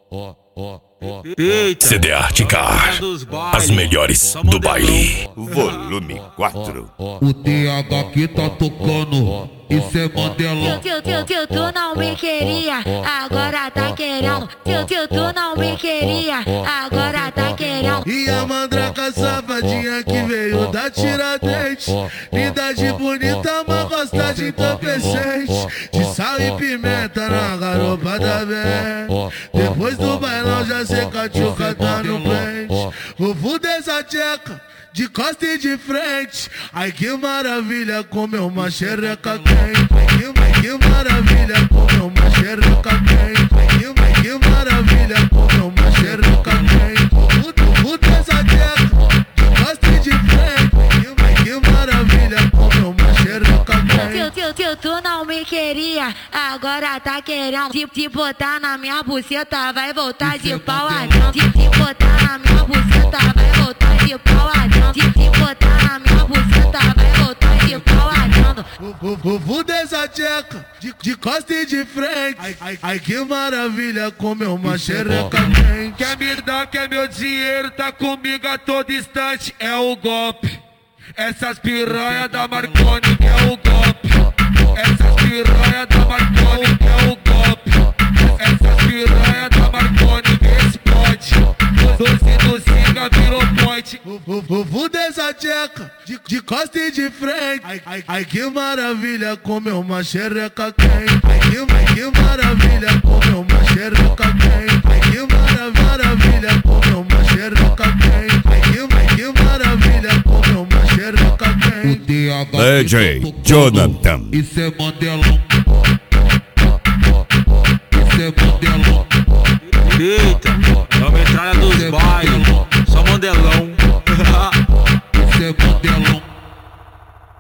CD Articar, as melhores do baile. Volume 4. O TH que tá tocando, isso é Mandelão. Tu não me queria, agora tá querendo. Tu não me queria, agora tá querendo. E a mandraca safadinha que veio da Tiradentes, linda de bonita, mas gosta de entorpecente. De sal e pimenta na garopa da vem. Depois do bailão já seca a tchuca, tá no pente. Vou fuder essa tcheca de costa e de frente. Ai que maravilha, comeu uma xereca quente. Que maravilha, comeu uma xereca quente. Que maravilha, comeu uma xereca quente. Fuder essa tcheca de costa e de frente. Que maravilha, comeu uma xereca quente. Tu não me queria, agora tá querendo. Se botar na minha buceta, vai voltar de pau adão. Se botar na minha buceta, vai voltar de pau adão. Se botar na minha buceta, vai voltar de pau adão. Vou fuder essa tcheca de costa e de frente. Ai que maravilha, comeu uma xereca quente. Quer me dar, quer meu dinheiro, tá comigo a todo instante. É o golpe. Essas piranha da Marconi que é o golpe. Essas piranha da Marconi que é o golpe. Essas piranha da Marconi que explode. Doce do Singa virou point. Vou fuder essa tcheca de costa e de frente. Ai que maravilha, comeu uma xereca quente. Que maravilha, comeu uma xereca quente. Que maravilha, comeu uma xereca quente. Que maravilha, comeu uma xereca quente. DJ Jonathan. Isso é Mandelão. Isso é Mandelão. Eita, é a metralha dos bailes, só Mandelão.